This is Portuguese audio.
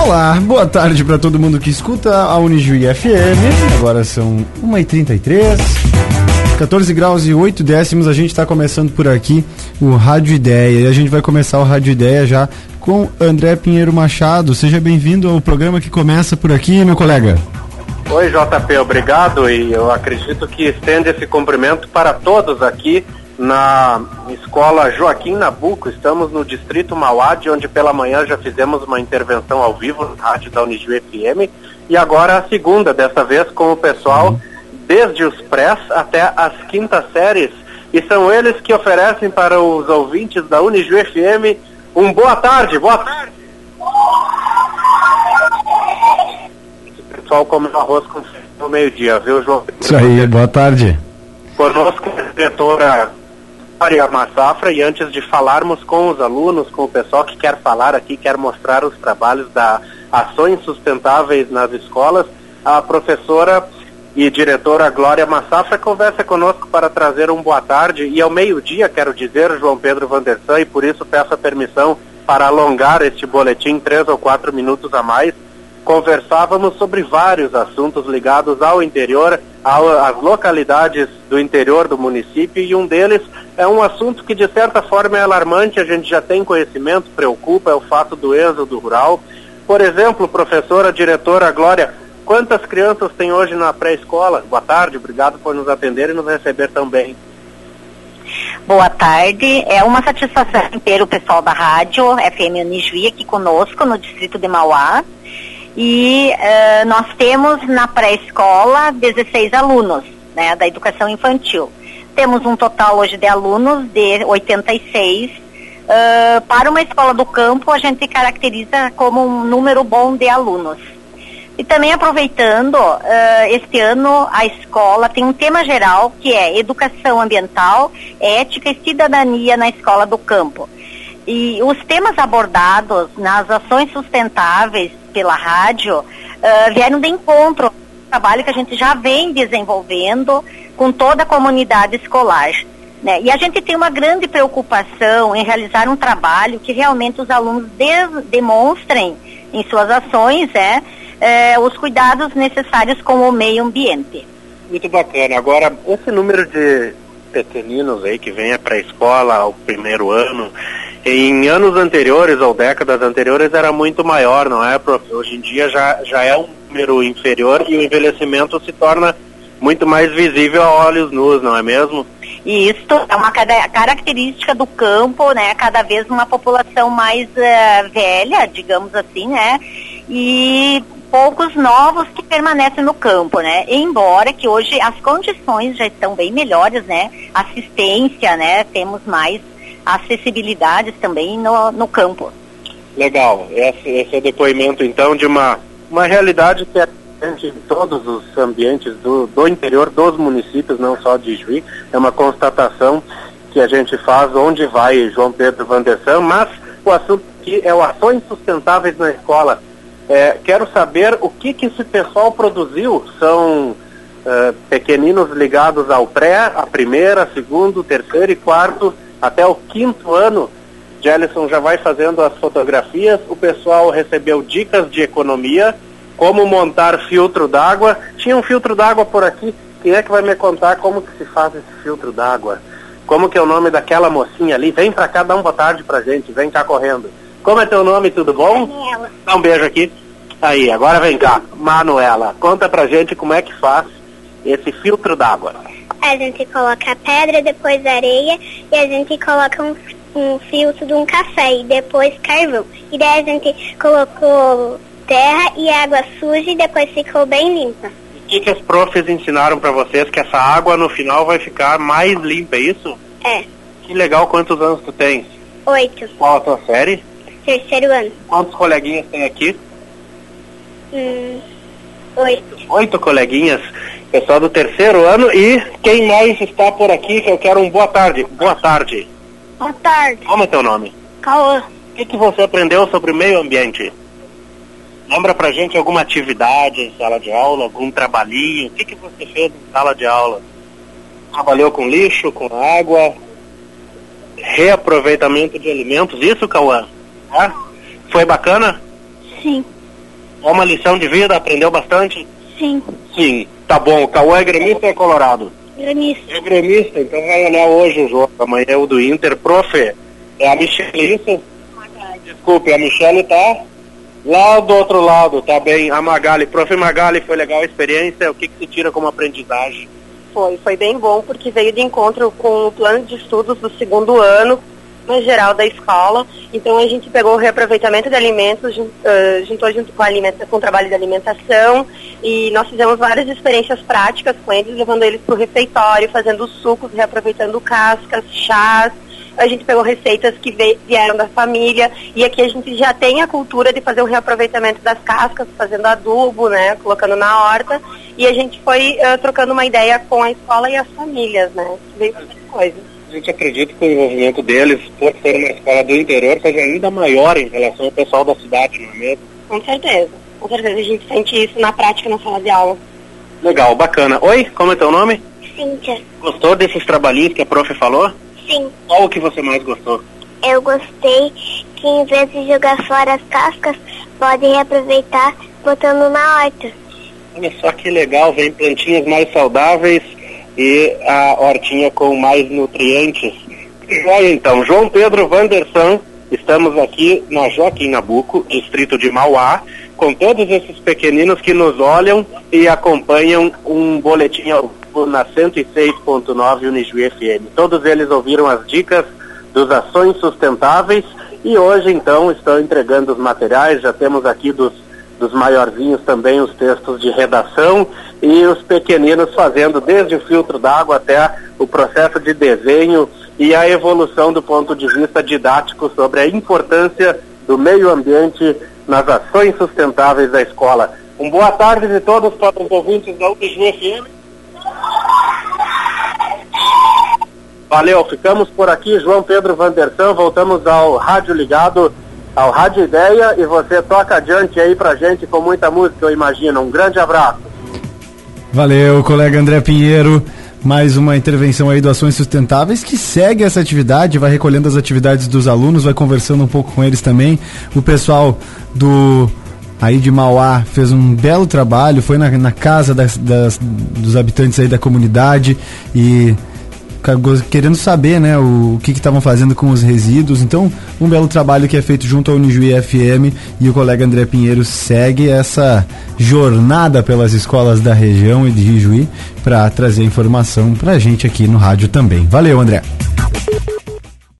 Olá, boa tarde para todo mundo que escuta a Unijuí FM. Agora são 1h33, 14 graus e 8 décimos. A gente está começando por aqui o Rádio Ideia. E a gente vai começar o Rádio Ideia já com André Pinheiro Machado. Seja bem-vindo ao programa que começa por aqui, meu colega. Oi, JP, obrigado. E eu acredito que estende esse cumprimento para todos aqui na Escola Joaquim Nabuco. Estamos no Distrito Mauá, onde pela manhã já fizemos uma intervenção ao vivo na rádio da Unijuí FM, e agora a segunda, dessa vez com o pessoal desde os prés até as quintas séries, e são eles que oferecem para os ouvintes da Unijuí FM um boa tarde. Boa tarde! O pessoal comeu arroz com no meio-dia, viu, João? Isso aí, boa tarde. Conosco a diretora Glória Massafra, e antes de falarmos com os alunos, com o pessoal que quer falar aqui, quer mostrar os trabalhos da Ações Sustentáveis nas Escolas, a professora e diretora Glória Massafra conversa conosco para trazer um boa tarde, e ao meio-dia, quero dizer, João Pedro Vandersan, e por isso peço a permissão para alongar este boletim 3 ou 4 minutos a mais. Conversávamos sobre vários assuntos ligados ao interior, às localidades do interior do município, e um deles é um assunto que de certa forma é alarmante, a gente já tem conhecimento, preocupa, é o fato do êxodo rural. Por exemplo, professora, diretora Glória, quantas crianças tem hoje na pré-escola? Boa tarde, obrigado por nos atender e nos receber tão bem. Boa tarde, é uma satisfação ter o pessoal da rádio FM Unijuí aqui conosco no distrito de Mauá. E nós temos na pré-escola 16 alunos, né, da educação infantil. Temos um total hoje de alunos de 86. Para uma escola do campo, a gente caracteriza como um número bom de alunos. E também aproveitando, este ano a escola tem um tema geral que é educação ambiental, ética e cidadania na escola do campo. E os temas abordados nas ações sustentáveis pela rádio vieram de encontro ao trabalho que a gente já vem desenvolvendo com toda a comunidade escolar, né? E a gente tem uma grande preocupação em realizar um trabalho que realmente os alunos demonstrem em suas ações os cuidados necessários com o meio ambiente. Muito bacana. Agora, esse número de pequeninos aí que vem para a escola ao primeiro ano, em anos anteriores ou décadas anteriores era muito maior, não é, prof? Hoje em dia já é um número inferior e o envelhecimento se torna muito mais visível a olhos nus, não é mesmo? E isso é uma característica do campo, né? Cada vez uma população mais velha, digamos assim, né? E poucos novos que permanecem no campo, né? Embora que hoje as condições já estão bem melhores, né? Assistência, né? Temos mais acessibilidades também no campo. Legal, esse é o depoimento então de uma realidade que é presente em todos os ambientes do interior dos municípios, não só de Juí. É uma constatação que a gente faz onde vai, João Pedro Vandersan, mas o assunto aqui é o Ações Sustentáveis na Escola. Quero saber o que esse pessoal produziu. São pequeninos ligados ao pré, a primeira, segundo, terceiro e quarto, até o quinto ano. Gelson já vai fazendo as fotografias. O pessoal recebeu dicas de economia, como montar filtro d'água. Tinha um filtro d'água por aqui. Quem é que vai me contar como que se faz esse filtro d'água? Como que é o nome daquela mocinha ali? Vem pra cá, dá uma boa tarde pra gente, vem cá correndo. Como é teu nome, tudo bom? Manuela. Dá um beijo aqui. Aí, agora vem cá. Manuela, conta pra gente como é que faz esse filtro d'água. A gente coloca a pedra, depois a areia, e a gente coloca um filtro de um café, e depois carvão. E daí a gente colocou terra e água suja, e depois ficou bem limpa. E o que as profs ensinaram pra vocês? Que essa água no final vai ficar mais limpa, é isso? É. Que legal, quantos anos tu tens? 8. Qual a tua série? 3º ano. Quantos coleguinhas tem aqui? 8. 8 coleguinhas, pessoal do 3º ano. E quem mais está por aqui que eu quero um boa tarde? Boa tarde. Boa tarde. Como é teu nome? Cauã. O que você aprendeu sobre meio ambiente? Lembra pra gente alguma atividade em sala de aula, algum trabalhinho? O que você fez em sala de aula? Trabalhou com lixo, com água, reaproveitamento de alimentos, isso, Cauã? Foi bacana? Sim. Uma lição de vida, aprendeu bastante? Sim. Sim, tá bom. O Cauã é gremista ou é colorado? Gremista. É gremista, então vai olhar hoje o jogo. Amanhã é o do Inter. Prof, é a Michele, isso? Desculpe, a Michele tá lá do outro lado, tá bem. A Magali. Prof. Magali, foi legal a experiência? O que se tira como aprendizagem? Foi bem bom, porque veio de encontro com o plano de estudos do segundo ano, no geral da escola. Então a gente pegou o reaproveitamento de alimentos, juntou junto com o trabalho de alimentação, e nós fizemos várias experiências práticas com eles, levando eles para o refeitório, fazendo sucos, reaproveitando cascas, chás. A gente pegou receitas que vieram da família, e aqui a gente já tem a cultura de fazer o reaproveitamento das cascas, fazendo adubo, né, colocando na horta, e a gente foi trocando uma ideia com a escola e as famílias, né, veio bastante coisa. A gente acredita que o envolvimento deles, por ser uma escola do interior, seja ainda maior em relação ao pessoal da cidade, não é mesmo? Com certeza, a gente sente isso na prática na sala de aula. Legal, bacana. Oi, como é teu nome? Cíntia. Gostou desses trabalhinhos que a prof falou? Sim. Qual o que você mais gostou? Eu gostei que em vez de jogar fora as cascas, podem reaproveitar botando na horta. Olha só que legal, vem plantinhas mais saudáveis e a hortinha com mais nutrientes. Olha então, João Pedro Wanderson, estamos aqui na Joaquim Nabuco, distrito de Mauá, com todos esses pequeninos que nos olham e acompanham um boletim na 106.9 Unijuí FM. Todos eles ouviram as dicas dos Ações Sustentáveis e hoje então estão entregando os materiais. Já temos aqui dos maiorzinhos também os textos de redação e os pequeninos fazendo desde o filtro d'água até o processo de desenho e a evolução do ponto de vista didático sobre a importância do meio ambiente nas ações sustentáveis da escola. Boa tarde de todos para os ouvintes da Unijuí FM. Valeu, ficamos por aqui, João Pedro Wanderson, voltamos ao Rádio Ligado, ao Rádio Ideia, e você toca adiante aí pra gente com muita música, eu imagino. Um grande abraço. Valeu, colega André Pinheiro. Mais uma intervenção aí do Ações Sustentáveis, que segue essa atividade, vai recolhendo as atividades dos alunos, vai conversando um pouco com eles também. O pessoal aí de Mauá fez um belo trabalho, foi na casa dos habitantes aí da comunidade e querendo saber, né, o que estavam fazendo com os resíduos. Então, um belo trabalho que é feito junto ao Unijuí FM, e o colega André Pinheiro segue essa jornada pelas escolas da região e de Juí para trazer informação pra gente aqui no rádio também. Valeu, André.